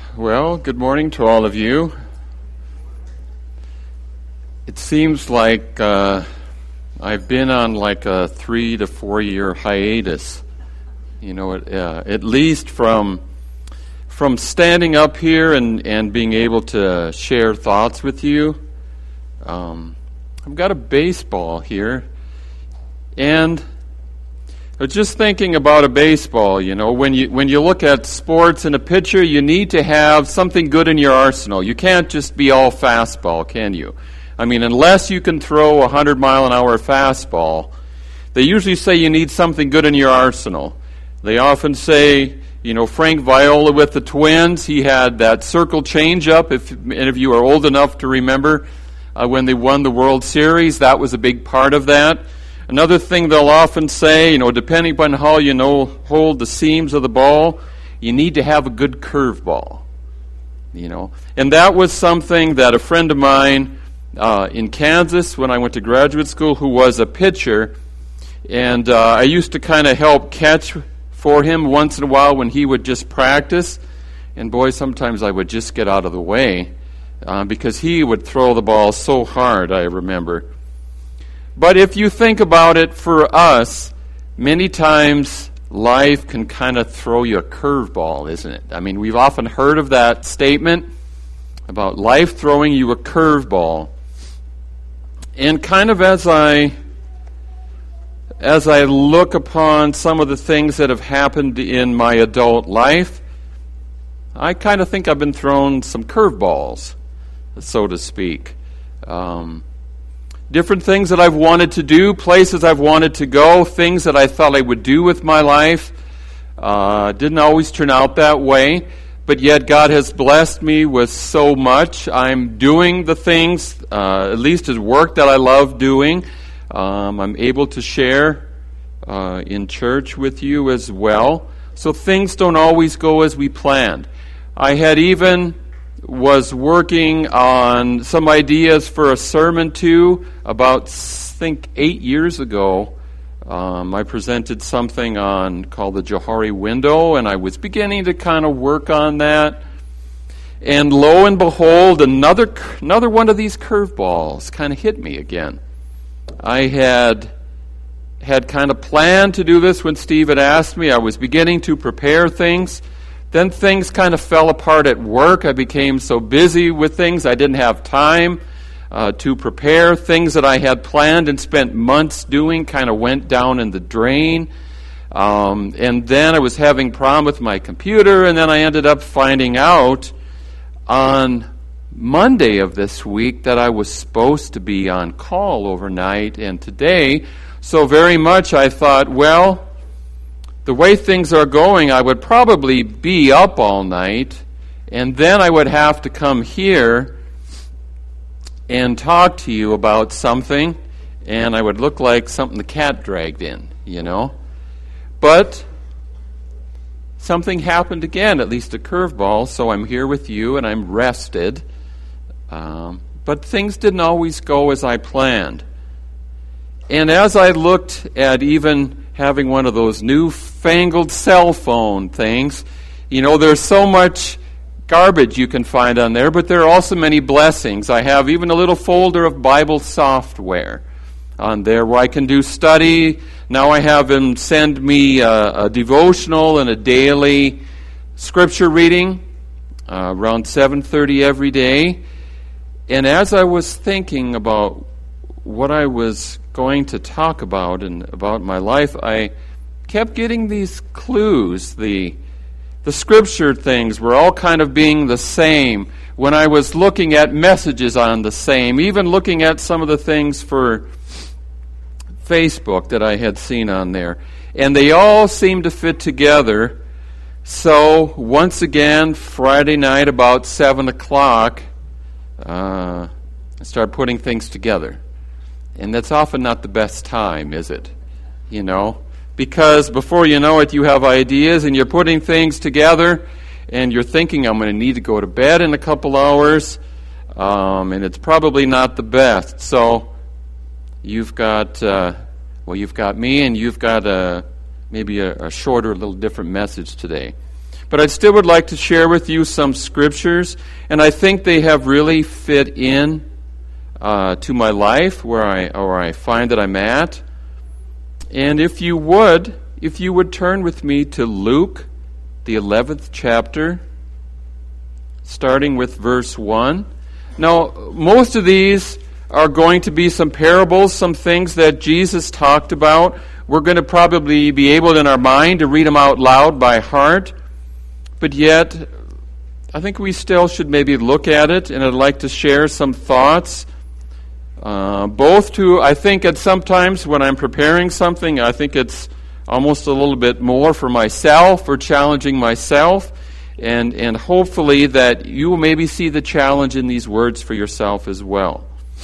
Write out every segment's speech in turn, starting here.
Well, good morning to all of you. It seems like I've been on like a 3 to 4 year hiatus. At least from standing up here and being able to share thoughts with you. I've got a baseball here, and I was just thinking about a baseball. When you look at sports in a pitcher, you need to have something good in your arsenal. You can't just be all fastball, can you? I mean, unless you can throw a 100-mile-an-hour fastball, they usually say you need something good in your arsenal. They often say, Frank Viola with the Twins, he had that circle changeup. If any of you are old enough to remember when they won the World Series, that was a big part of that. Another thing they'll often say, depending upon how hold the seams of the ball, you need to have a good curveball. And that was something that a friend of mine in Kansas, when I went to graduate school, who was a pitcher, and I used to kind of help catch for him once in a while when he would just practice. And boy, sometimes I would just get out of the way because he would throw the ball so hard, I remember. But if you think about it, for us, many times life can kind of throw you a curveball, isn't it? I mean, we've often heard of that statement about life throwing you a curveball. And kind of as I look upon some of the things that have happened in my adult life, I kind of think I've been thrown some curveballs, so to speak. Different things that I've wanted to do, places I've wanted to go, things that I thought I would do with my life. Didn't always turn out that way, but yet God has blessed me with so much. I'm doing the things, at least as work that I love doing. I'm able to share in church with you as well. So things don't always go as we planned. I had even was working on some ideas for a sermon too. About, I think, 8 years ago, I presented something called the Johari Window, and I was beginning to kind of work on that. And lo and behold, another one of these curveballs kind of hit me again. I had kind of planned to do this when Steve had asked me. I was beginning to prepare things. Then things kind of fell apart at work. I became so busy with things I didn't have time to prepare. Things that I had planned and spent months doing kind of went down in the drain. And then I was having a problem with my computer, and then I ended up finding out on Monday of this week that I was supposed to be on call overnight and today. So very much I thought, well, the way things are going, I would probably be up all night, and then I would have to come here and talk to you about something, and I would look like something the cat dragged in, But something happened again, at least a curveball, so I'm here with you, and I'm rested. But things didn't always go as I planned. And as I looked at even having one of those newfangled cell phone things, there's so much garbage you can find on there, but there are also many blessings. I have even a little folder of Bible software on there where I can do study. Now I have him send me a devotional and a daily scripture reading around 7:30 every day. And as I was thinking about what I was going to talk about and about my life, I kept getting these clues. The scripture things were all kind of being the same when I was looking at messages on the same, even looking at some of the things for Facebook that I had seen on there. And they all seemed to fit together. So once again, Friday night about 7 o'clock, I started putting things together. And that's often not the best time, is it? Because before you know it, you have ideas and you're putting things together and you're thinking, I'm going to need to go to bed in a couple hours, and it's probably not the best. So you've got me, and you've got maybe a shorter, little different message today. But I still would like to share with you some scriptures, and I think they have really fit in to my life, where I find that I'm at. And if you would turn with me to Luke, the 11th chapter, starting with verse 1. Now, most of these are going to be some parables, some things that Jesus talked about. We're going to probably be able in our mind to read them out loud by heart, but yet I think we still should maybe look at it, and I'd like to share some thoughts. Both to, I think at sometimes when I'm preparing something, I think it's almost a little bit more for myself or challenging myself, and hopefully that you will maybe see the challenge in these words for yourself as well.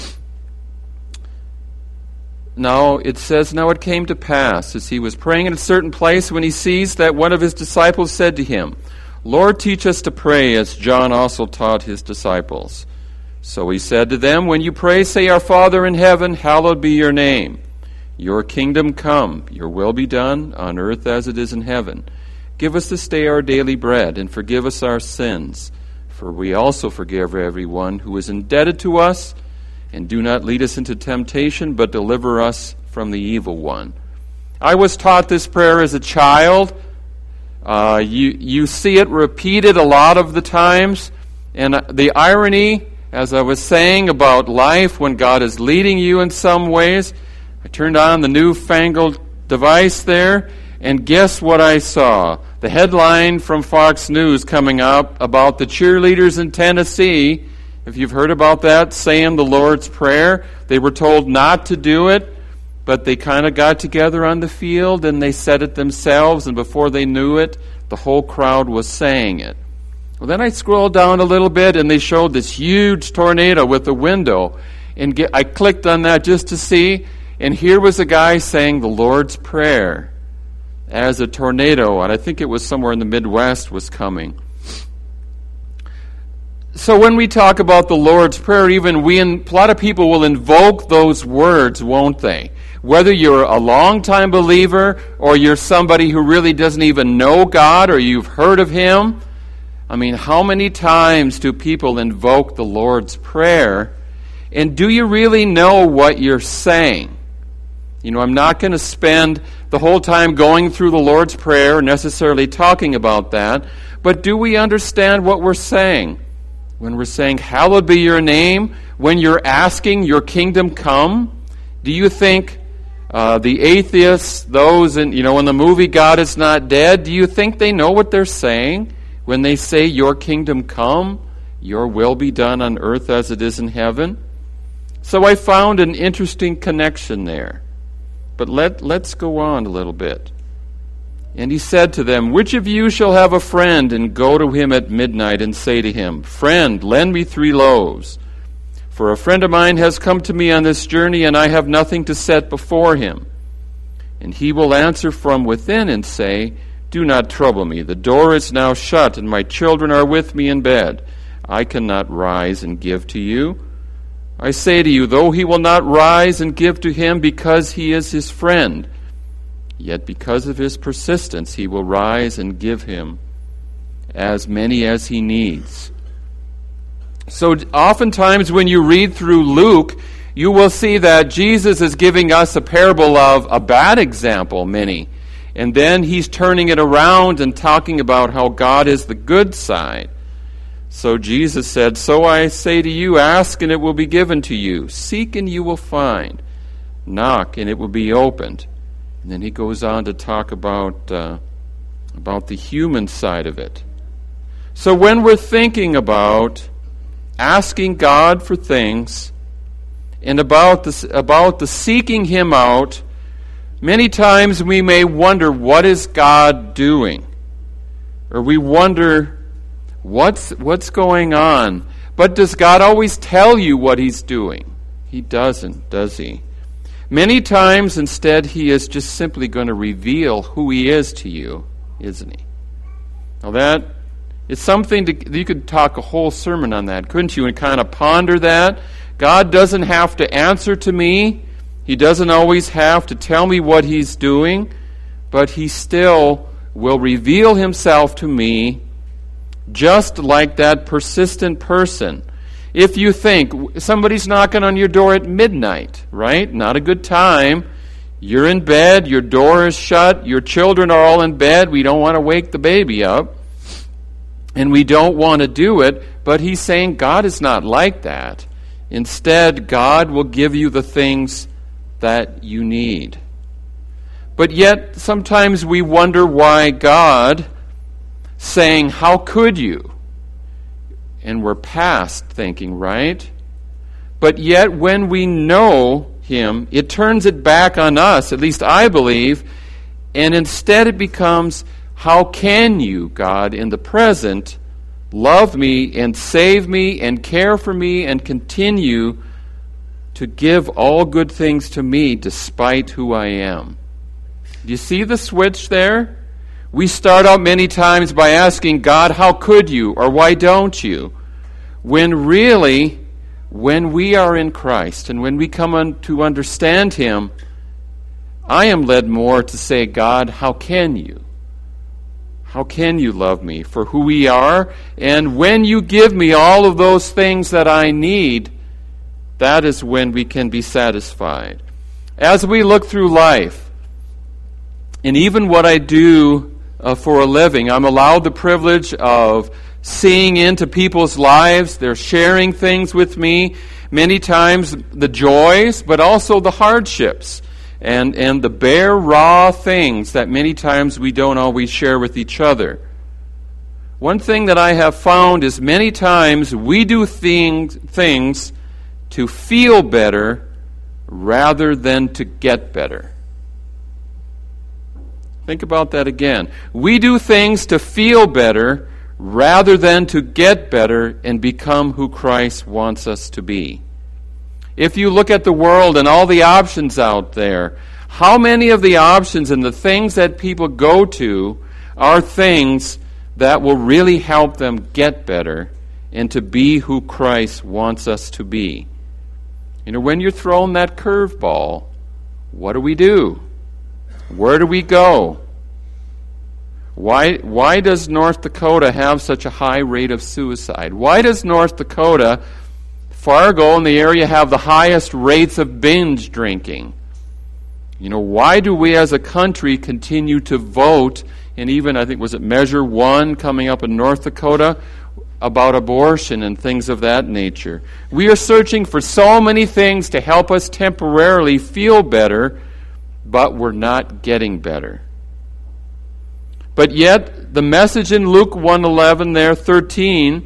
Now, it says, "Now it came to pass, as he was praying in a certain place, when he ceased, that one of his disciples said to him, 'Lord, teach us to pray, as John also taught his disciples.' So he said to them, 'When you pray, say, Our Father in heaven, hallowed be your name. Your kingdom come, your will be done, on earth as it is in heaven. Give us this day our daily bread, and forgive us our sins, for we also forgive everyone who is indebted to us. And do not lead us into temptation, but deliver us from the evil one.'" I was taught this prayer as a child. You see it repeated a lot of the times. And the irony, as I was saying about life, when God is leading you in some ways, I turned on the newfangled device there, and guess what I saw? The headline from Fox News coming up about the cheerleaders in Tennessee. If you've heard about that, saying the Lord's Prayer, they were told not to do it, but they kind of got together on the field and they said it themselves, and before they knew it, the whole crowd was saying it. Well, then I scrolled down a little bit and they showed this huge tornado with a window, and I clicked on that just to see, and here was a guy saying the Lord's Prayer as a tornado, and I think it was somewhere in the Midwest was coming. So when we talk about the Lord's Prayer, even a lot of people will invoke those words, won't they? Whether you're a long-time believer or you're somebody who really doesn't even know God or you've heard of Him. I mean, how many times do people invoke the Lord's Prayer? And do you really know what you're saying? You know, I'm not going to spend the whole time going through the Lord's Prayer, necessarily talking about that, but do we understand what we're saying? When we're saying, hallowed be your name, when you're asking your kingdom come, do you think the atheists, those in the movie God is Not Dead, do you think they know what they're saying when they say your kingdom come, your will be done on earth as it is in heaven? So I found an interesting connection there. But let's go on a little bit. And he said to them, "Which of you shall have a friend and go to him at midnight and say to him, 'Friend, lend me 3 loaves. For a friend of mine has come to me on this journey, and I have nothing to set before him.' And he will answer from within and say, 'Do not trouble me. The door is now shut, and my children are with me in bed. I cannot rise and give to you.' I say to you, though he will not rise and give to him because he is his friend, yet because of his persistence he will rise and give him as many as he needs." So oftentimes when you read through Luke, you will see that Jesus is giving us a parable of a bad example, many. And then he's turning it around and talking about how God is the good side. So Jesus said, "So I say to you, ask and it will be given to you. Seek and you will find. Knock and it will be opened." And then he goes on to talk about the human side of it. So when we're thinking about asking God for things and about the seeking Him out, many times we may wonder, what is God doing? Or we wonder, what's going on? But does God always tell you what He's doing? He doesn't, does He? Many times, instead, He is just simply going to reveal who He is to you, isn't He? Now that is something you could talk a whole sermon on that, couldn't you? And kind of ponder that. God doesn't have to answer to me. He doesn't always have to tell me what He's doing, but He still will reveal himself to me just like that persistent person. If you think somebody's knocking on your door at midnight, right? Not a good time. You're in bed, your door is shut, your children are all in bed, we don't want to wake the baby up, and we don't want to do it, but he's saying God is not like that. Instead, God will give you the things that you need. But yet, sometimes we wonder why God saying, "How could you?" And we're past thinking, right? But yet, when we know him, it turns it back on us, at least I believe, and instead it becomes, "How can you, God, in the present, love me and save me and care for me and continue to give all good things to me despite who I am?" Do you see the switch there? We start out many times by asking God, "How could you?" or "Why don't you?" When really, when we are in Christ and when we come to understand him, I am led more to say, "God, how can you? How can you love me for who we are? And when you give me all of those things that I need, that is when we can be satisfied." As we look through life, and even what I do for a living, I'm allowed the privilege of seeing into people's lives. They're sharing things with me, many times the joys, but also the hardships and the bare, raw things that many times we don't always share with each other. One thing that I have found is many times we do things to feel better rather than to get better. Think about that again. We do things to feel better rather than to get better and become who Christ wants us to be. If you look at the world and all the options out there, how many of the options and the things that people go to are things that will really help them get better and to be who Christ wants us to be? You know, when you're thrown that curveball, what do? Where do we go? Why does North Dakota have such a high rate of suicide? Why does North Dakota, Fargo and the area have the highest rates of binge drinking? You know, why do we as a country continue to vote, and even, I think, was it Measure 1 coming up in North Dakota, about abortion and things of that nature? We are searching for so many things to help us temporarily feel better, but we're not getting better. But yet, the message in Luke 1:11 there, 13,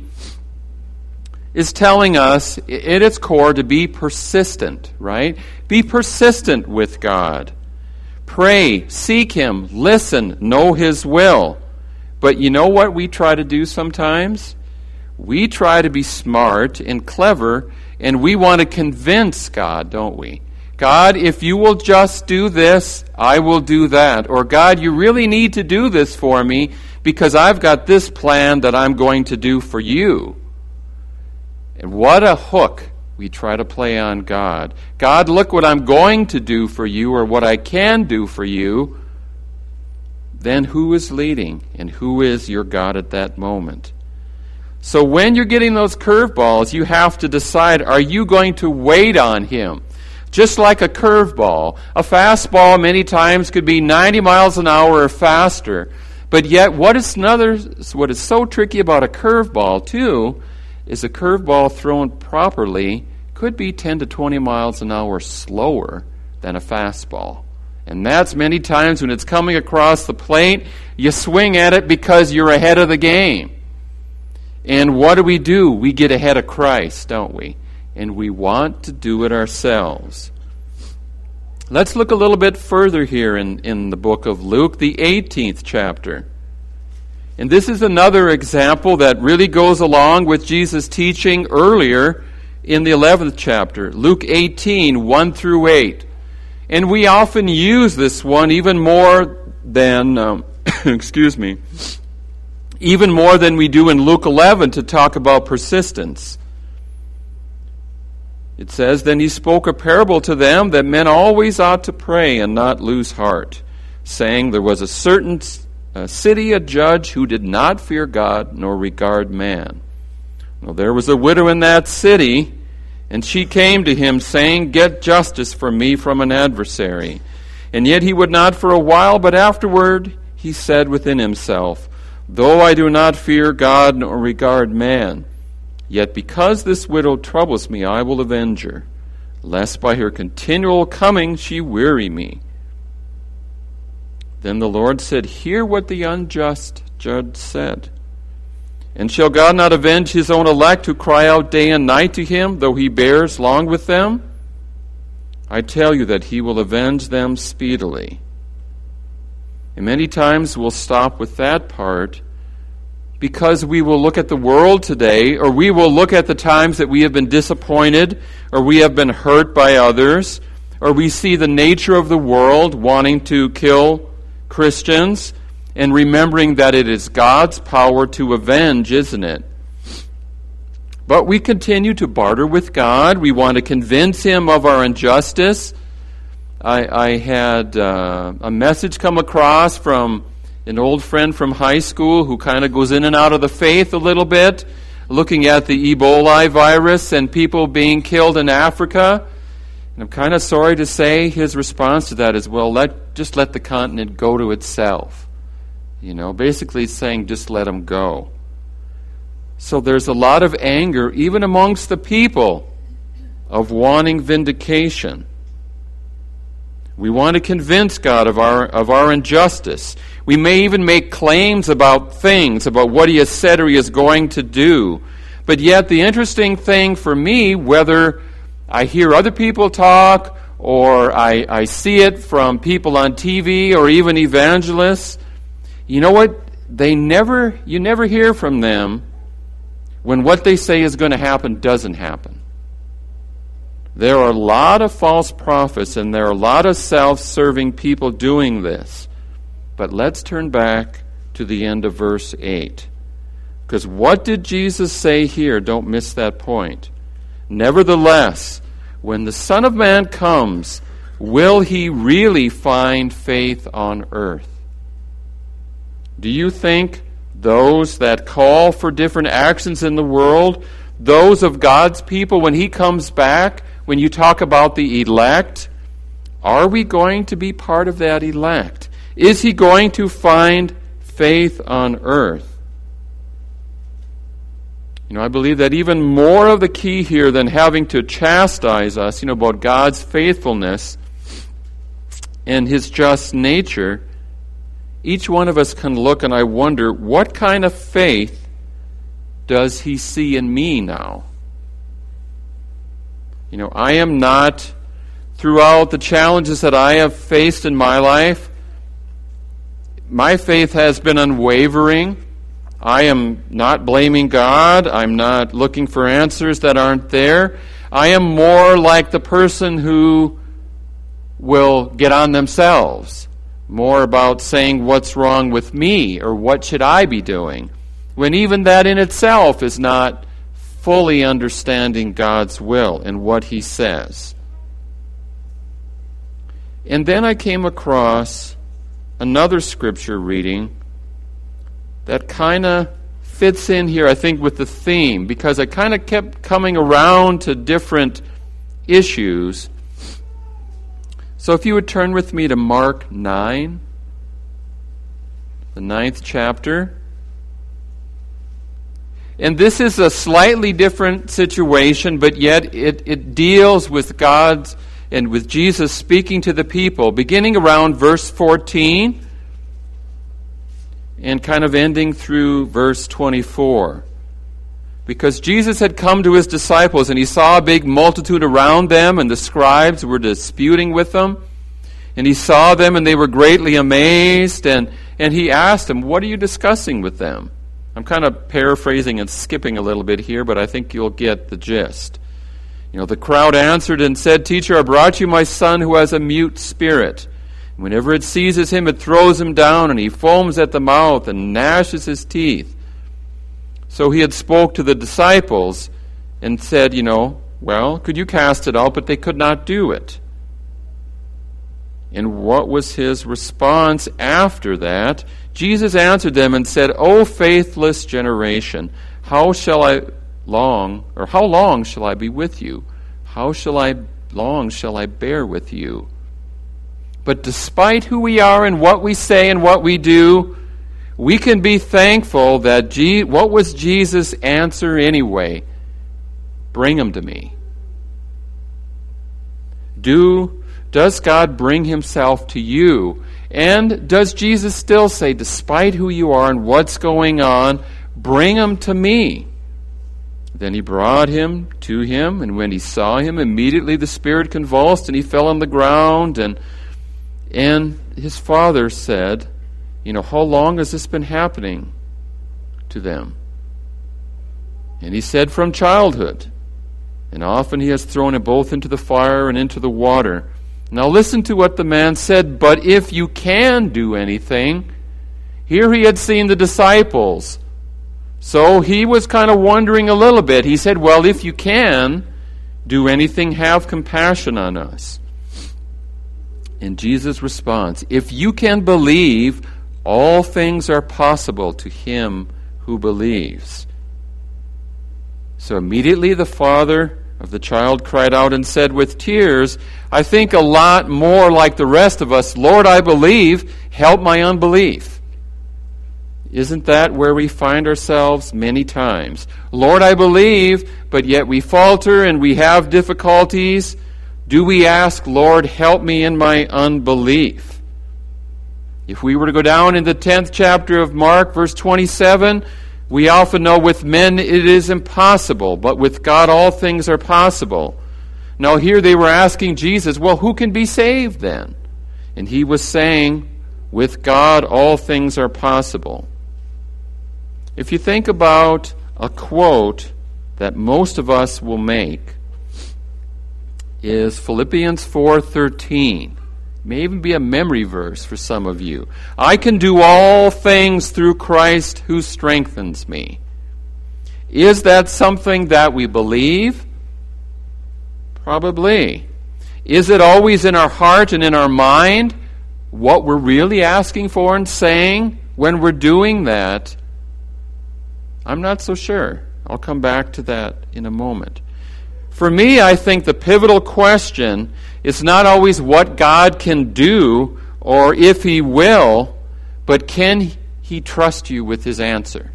is telling us at its core to be persistent, right? Be persistent with God. Pray, seek him, listen, know his will. But you know what we try to do sometimes? We try to be smart and clever, and we want to convince God, don't we? God, if you will just do this, I will do that. Or God, you really need to do this for me because I've got this plan that I'm going to do for you. And what a hook we try to play on God. God, look what I'm going to do for you or what I can do for you. Then who is leading and who is your God at that moment? So when you're getting those curveballs, you have to decide, are you going to wait on him? Just like a curveball. A fastball many times could be 90 miles an hour or faster. But yet what is so tricky about a curveball too is a curveball thrown properly could be 10 to 20 miles an hour slower than a fastball. And that's many times when it's coming across the plate, you swing at it because you're ahead of the game. And what do? We get ahead of Christ, don't we? And we want to do it ourselves. Let's look a little bit further here in the book of Luke, the 18th chapter. And this is another example that really goes along with Jesus' teaching earlier in the 11th chapter, Luke 18, 1 through 8. And we often use this one even more than, even more than we do in Luke 11 to talk about persistence. It says, "Then he spoke a parable to them that men always ought to pray and not lose heart, saying, there was a certain city a judge who did not fear God nor regard man. Well, there was a widow in that city, and she came to him, saying, "Get justice for me from an adversary." And yet he would not for a while, but afterward he said within himself, "Though I do not fear God nor regard man, yet because this widow troubles me, I will avenge her, lest by her continual coming she weary me." Then the Lord said, "Hear what the unjust judge said. And shall God not avenge his own elect who cry out day and night to him, though he bears long with them? I tell you that he will avenge them speedily." And many times we'll stop with that part because we will look at the world today, or we will look at the times that we have been disappointed, or we have been hurt by others, or we see the nature of the world wanting to kill Christians, and remembering that it is God's power to avenge, isn't it? But we continue to barter with God. We want to convince him of our injustice. I had a message come across from an old friend from high school who kind of goes in and out of the faith a little bit, looking at the Ebola virus and people being killed in Africa. And I'm kind of sorry to say his response to that is, well, just let the continent go to itself. Basically saying just let them go. So there's a lot of anger, even amongst the people, of wanting vindication. We want to convince God of our injustice. We may even make claims about things, about what he has said or he is going to do. But yet the interesting thing for me, whether I hear other people talk or I see it from people on TV or even evangelists, you know what? You never hear from them when what they say is going to happen doesn't happen. There are a lot of false prophets and there are a lot of self-serving people doing this. But let's turn back to the end of verse 8. Because what did Jesus say here? Don't miss that point. Nevertheless, when the Son of Man comes, will he really find faith on earth? Do you think those that call for different actions in the world, those of God's people, when he comes back, when you talk about the elect, are we going to be part of that elect? Is he going to find faith on earth? I believe that even more of the key here than having to chastise us, about God's faithfulness and his just nature, each one of us can look and I wonder, what kind of faith does he see in me now? I am not, throughout the challenges that I have faced in my life, my faith has been unwavering. I am not blaming God. I'm not looking for answers that aren't there. I am more like the person who will get on themselves, more about saying what's wrong with me or what should I be doing, when even that in itself is not fully understanding God's will and what he says. And then I came across another scripture reading that kind of fits in here, I think, with the theme, because I kind of kept coming around to different issues. So if you would turn with me to Mark 9, the 9th chapter. And this is a slightly different situation, but yet it deals with God's and with Jesus speaking to the people, beginning around verse 14 and kind of ending through verse 24. Because Jesus had come to his disciples and he saw a big multitude around them, and the scribes were disputing with them. And he saw them and they were greatly amazed, and he asked them, "What are you discussing with them?" I'm kind of paraphrasing and skipping a little bit here, but I think you'll get the gist. The crowd answered and said, "Teacher, I brought you my son who has a mute spirit. Whenever it seizes him, it throws him down, and he foams at the mouth and gnashes his teeth." So he had spoke to the disciples and said, well, could you cast it out? But they could not do it. And what was his response after that? Jesus answered them and said, O faithless generation, how long shall I be with you? How long shall I bear with you? But despite who we are and what we say and what we do, we can be thankful that what was Jesus' answer anyway? Bring him to me. Does God bring himself to you? And does Jesus still say, despite who you are and what's going on, bring him to me? Then he brought him to him, and when he saw him, immediately the spirit convulsed, and he fell on the ground, and his father said, how long has this been happening to them? And he said, from childhood. And often he has thrown him both into the fire and into the water. Now listen to what the man said, but if you can do anything. Here he had seen the disciples. So he was kind of wondering a little bit. He said, well, if you can do anything, have compassion on us. And Jesus responds, if you can believe, all things are possible to him who believes. So immediately the father of the child cried out and said with tears, I think a lot more like the rest of us, Lord, I believe, help my unbelief. Isn't that where we find ourselves many times? Lord, I believe, but yet we falter and we have difficulties. Do we ask, Lord, help me in my unbelief? If we were to go down in the 10th chapter of Mark, verse 27, we often know with men it is impossible, but with God all things are possible. Now here they were asking Jesus, well, who can be saved then? And he was saying, with God all things are possible. If you think about a quote that most of us will make, is Philippians 4:13. May even be a memory verse for some of you. I can do all things through Christ who strengthens me. Is that something that we believe? Probably. Is it always in our heart and in our mind what we're really asking for and saying when we're doing that? I'm not so sure. I'll come back to that in a moment. For me, I think the pivotal question is not always what God can do or if he will, but can he trust you with his answer?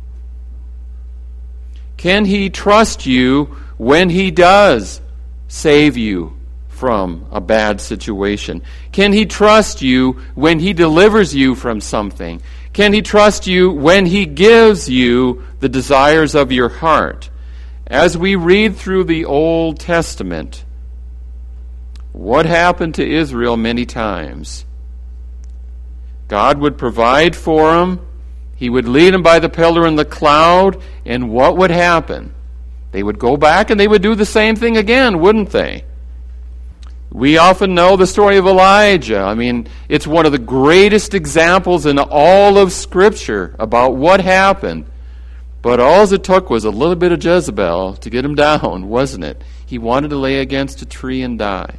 Can he trust you when he does save you from a bad situation? Can he trust you when he delivers you from something? Can he trust you when he gives you the desires of your heart? As we read through the Old Testament, what happened to Israel many times? God would provide for them. He would lead them by the pillar and the cloud. And what would happen? They would go back and they would do the same thing again, wouldn't they? We often know the story of Elijah. I mean, it's one of the greatest examples in all of Scripture about what happened. But all it took was a little bit of Jezebel to get him down, wasn't it? He wanted to lay against a tree and die.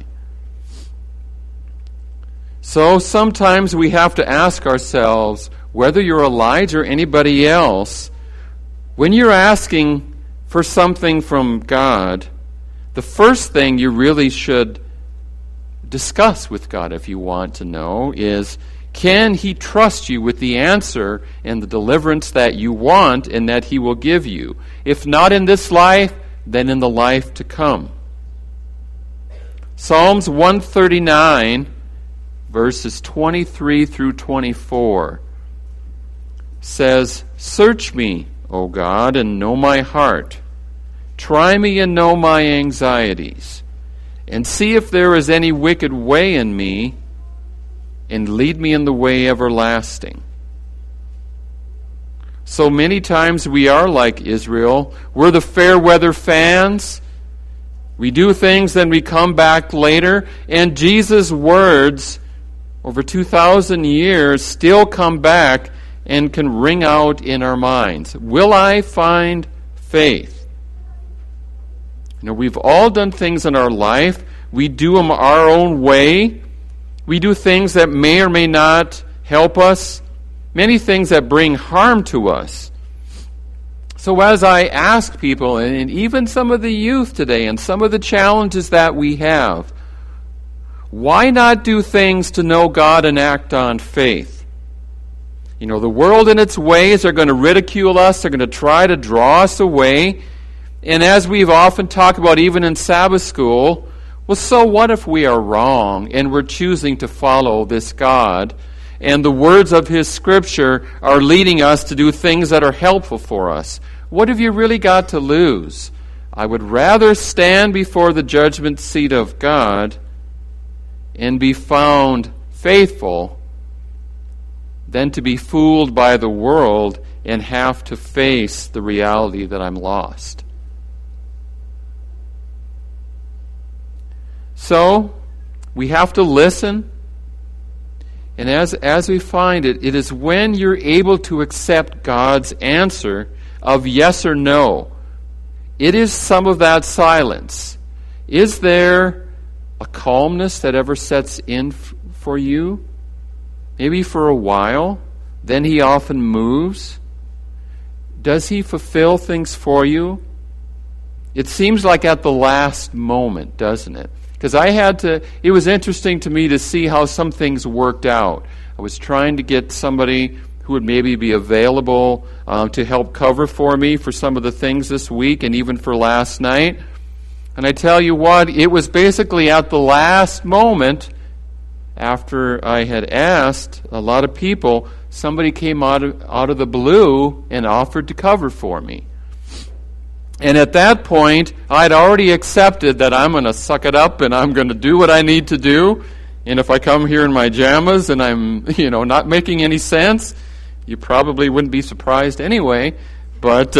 So sometimes we have to ask ourselves, whether you're Elijah or anybody else, when you're asking for something from God, the first thing you really should discuss with God, if you want to know, is can he trust you with the answer and the deliverance that you want and that he will give you? If not in this life, then in the life to come. Psalms 139, verses 23 through 24, says, Search me, O God, and know my heart. Try me and know my anxieties, and see if there is any wicked way in me, and lead me in the way everlasting. So many times we are like Israel. We're the fair weather fans. We do things, then we come back later. And Jesus' words over 2,000 years still come back and can ring out in our minds. Will I find faith? You know, we've all done things in our life. We do them our own way. We do things that may or may not help us, many things that bring harm to us. So as I ask people, and even some of the youth today, and some of the challenges that we have, why not do things to know God and act on faith? You know, the world in its ways are going to ridicule us, they're going to try to draw us away. And as we've often talked about, even in Sabbath school, well, so what if we are wrong and we're choosing to follow this God, and the words of His Scripture are leading us to do things that are helpful for us? What have you really got to lose? I would rather stand before the judgment seat of God and be found faithful than to be fooled by the world and have to face the reality that I'm lost. So, we have to listen. And as we find it, it is when you're able to accept God's answer of yes or no. It is some of that silence. Is there a calmness that ever sets in for you? Maybe for a while. Then He often moves. Does He fulfill things for you? It seems like at the last moment, doesn't it? Because it was interesting to me to see how some things worked out. I was trying to get somebody who would maybe be available to help cover for me for some of the things this week and even for last night. And I tell you what, it was basically at the last moment, after I had asked a lot of people, somebody came out of the blue and offered to cover for me. And at that point, I'd already accepted that I'm going to suck it up and I'm going to do what I need to do. And if I come here in my jammas and I'm, not making any sense, you probably wouldn't be surprised anyway. But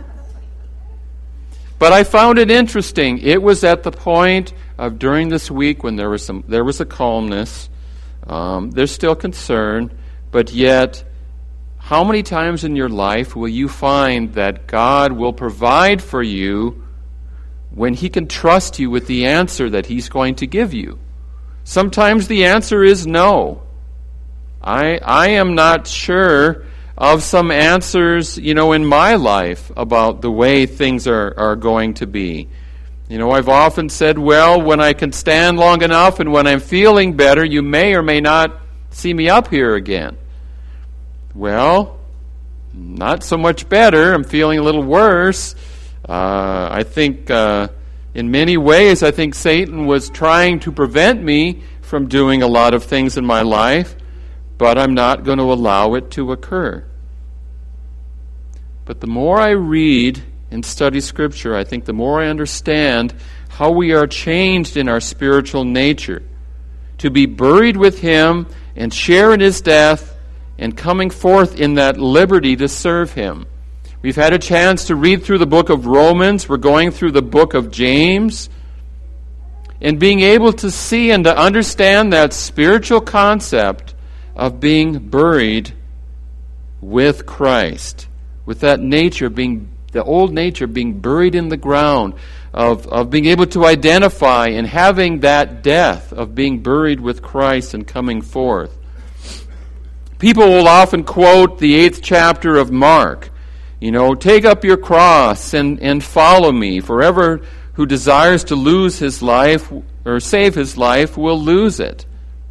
I found it interesting. It was at the point of during this week when there was a calmness. There's still concern, but yet, how many times in your life will you find that God will provide for you when He can trust you with the answer that He's going to give you? Sometimes the answer is no. I am not sure of some answers, in my life about the way things are going to be. I've often said, well, when I can stand long enough and when I'm feeling better, you may or may not see me up here again. Well, not so much better. I'm feeling a little worse. I think in many ways, I think Satan was trying to prevent me from doing a lot of things in my life, but I'm not going to allow it to occur. But the more I read and study Scripture, I think the more I understand how we are changed in our spiritual nature to be buried with Him and share in His death and coming forth in that liberty to serve Him. We've had a chance to read through the book of Romans. We're going through the book of James. And being able to see and to understand that spiritual concept of being buried with Christ, with that nature the old nature being buried in the ground, of being able to identify and having that death of being buried with Christ and coming forth. People will often quote the 8th chapter of Mark. Take up your cross and follow me. For whoever who desires to lose his life or save his life will lose it.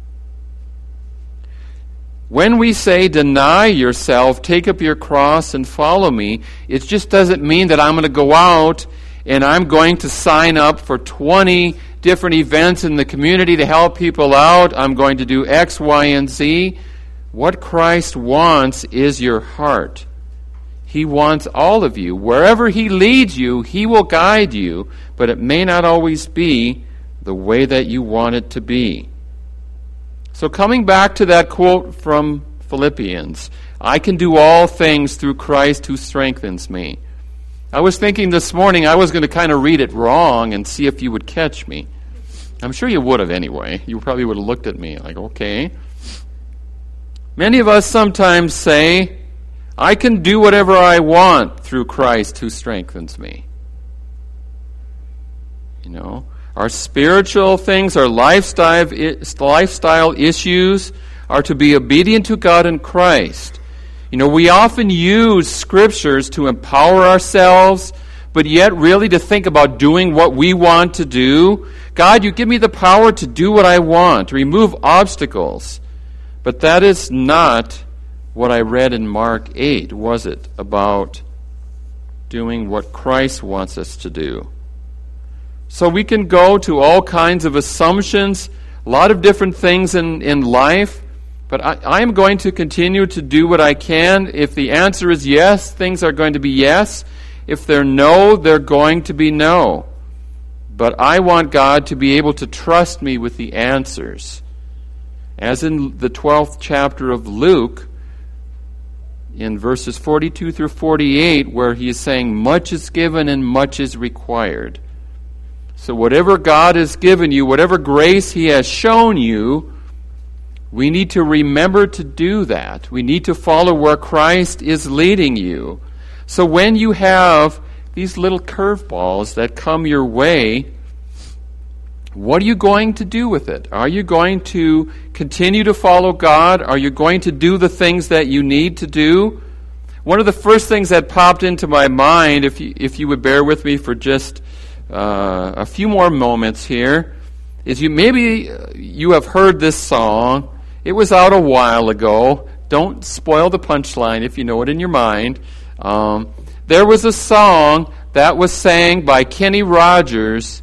When we say deny yourself, take up your cross and follow me, it just doesn't mean that I'm going to go out and I'm going to sign up for 20 different events in the community to help people out. I'm going to do X, Y, and Z. What Christ wants is your heart. He wants all of you. Wherever He leads you, He will guide you, but it may not always be the way that you want it to be. So coming back to that quote from Philippians, I can do all things through Christ who strengthens me. I was thinking this morning I was going to kind of read it wrong and see if you would catch me. I'm sure you would have anyway. You probably would have looked at me like, okay. Many of us sometimes say, I can do whatever I want through Christ who strengthens me. our spiritual things, our lifestyle issues are to be obedient to God and Christ. We often use scriptures to empower ourselves, but yet really to think about doing what we want to do. God, you give me the power to do what I want, to remove obstacles. But that is not what I read in Mark 8, was it? About doing what Christ wants us to do. So we can go to all kinds of assumptions, a lot of different things in life, but I am going to continue to do what I can. If the answer is yes, things are going to be yes. If they're no, they're going to be no. But I want God to be able to trust me with the answers. As in the 12th chapter of Luke, in verses 42 through 48, where he is saying, much is given and much is required. So whatever God has given you, whatever grace he has shown you, we need to remember to do that. We need to follow where Christ is leading you. So when you have these little curveballs that come your way, what are you going to do with it? Are you going to continue to follow God? Are you going to do the things that you need to do? One of the first things that popped into my mind, if you would bear with me for just a few more moments here, is maybe you have heard this song. It was out a while ago. Don't spoil the punchline if you know it in your mind. There was a song that was sang by Kenny Rogers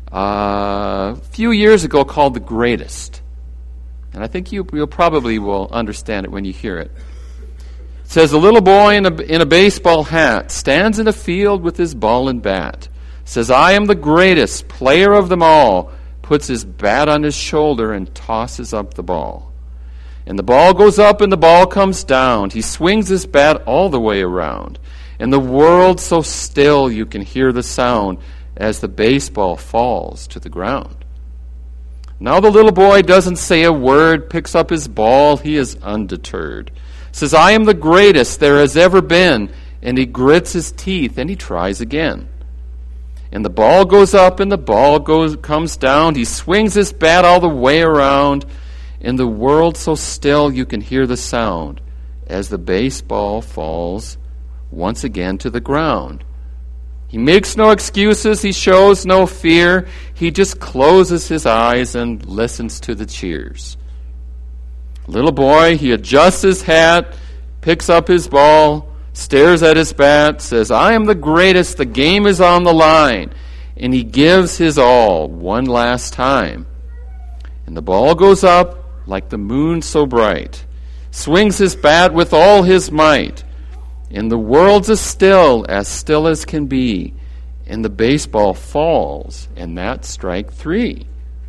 a few years ago called The Greatest. And I think you'll probably will understand it when you hear it. It says, a little boy in a baseball hat stands in a field with his ball and bat. Says, I am the greatest player of them all. Puts his bat on his shoulder and tosses up the ball. And the ball goes up and the ball comes down. He swings his bat all the way around. And the world's so still you can hear the sound as the baseball falls to the ground. Now the little boy doesn't say a word, picks up his ball, he is undeterred. Says, I am the greatest there has ever been. And he grits his teeth and he tries again. And the ball goes up and the ball comes down. He swings his bat all the way around. And the world so still you can hear the sound as the baseball falls once again to the ground. He makes no excuses. He shows no fear. He just closes his eyes and listens to the cheers. Little boy, he adjusts his hat, picks up his ball, stares at his bat, says, I am the greatest. The game is on the line. And he gives his all one last time. And the ball goes up like the moon so bright, swings his bat with all his might. And the world's as still as can be. And the baseball falls, and that's strike 3.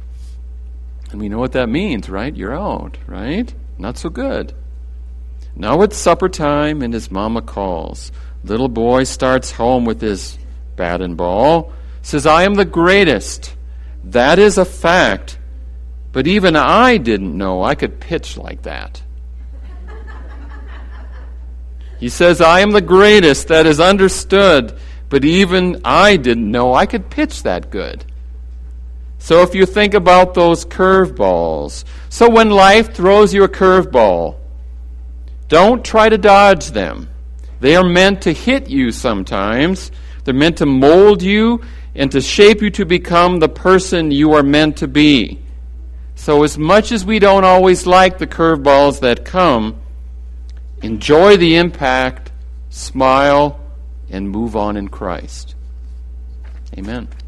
And we know what that means, right? You're out, right? Not so good. Now it's supper time, and his mama calls. Little boy starts home with his bat and ball. Says, I am the greatest. That is a fact. But even I didn't know I could pitch like that. He says, I am the greatest, that is understood, but even I didn't know I could pitch that good. So if you think about those curveballs, so when life throws you a curveball, don't try to dodge them. They are meant to hit you sometimes. They're meant to mold you and to shape you to become the person you are meant to be. So as much as we don't always like the curveballs that come, enjoy the impact, smile, and move on in Christ. Amen.